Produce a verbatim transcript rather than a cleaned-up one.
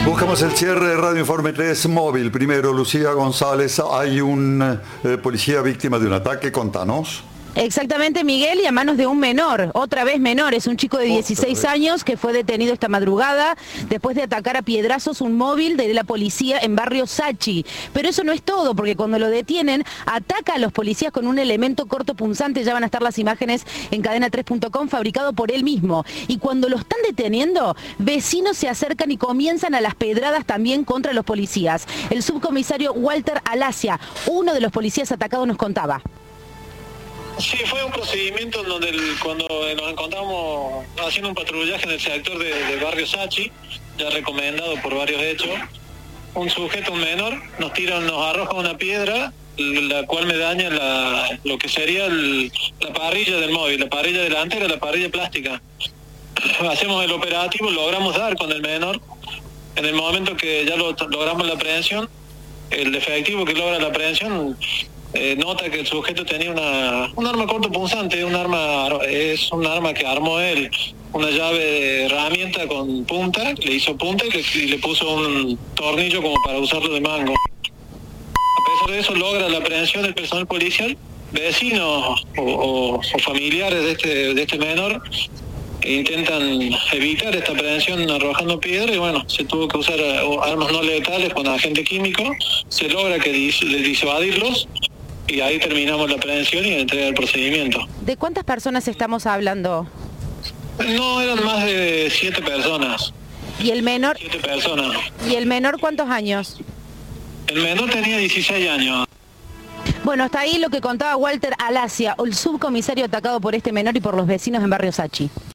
Buscamos el cierre de Radio Informe tres móvil. Primero, Lucía González, hay un eh, policía víctima de un ataque, contanos. Exactamente, Miguel, y a manos de un menor, otra vez menor, es un chico de dieciséis años que fue detenido esta madrugada después de atacar a piedrazos un móvil de la policía en barrio Sachi. Pero eso no es todo, porque cuando lo detienen, ataca a los policías con un elemento cortopunzante, ya van a estar las imágenes en cadena tres punto com, fabricado por él mismo. Y cuando lo están deteniendo, vecinos se acercan y comienzan a las pedradas también contra los policías. El subcomisario Walter Alacia, uno de los policías atacados, nos contaba. Sí, fue un procedimiento en donde el, cuando nos encontramos haciendo un patrullaje en el sector de, de barrio Sachi, ya recomendado por varios hechos, un sujeto, un menor, nos tira, nos arroja una piedra, la cual me daña la, lo que sería el, la parrilla del móvil, la parrilla delantera, la parrilla plástica. Hacemos el operativo, logramos dar con el menor. En el momento que ya lo, logramos la aprehensión, el efectivo que logra la aprehensión Eh, nota que el sujeto tenía una un arma cortopunzante, un arma es un arma que armó él, una llave de herramienta con punta, le hizo punta y le, y le puso un tornillo como para usarlo de mango. A pesar de eso logra la aprehensión del personal policial, vecinos o, o, o familiares de este de este menor intentan evitar esta aprehensión arrojando piedra y bueno, se tuvo que usar armas no letales con agente químico, se logra que dis, disuadirlos. Y ahí terminamos la aprehensión y la entrega del procedimiento. ¿De cuántas personas estamos hablando? No, eran más de siete personas. ¿Y el menor? Siete personas. ¿Y el menor cuántos años? El menor tenía dieciséis años. Bueno, hasta ahí lo que contaba Walter Alacia, el subcomisario atacado por este menor y por los vecinos en barrio Sachi.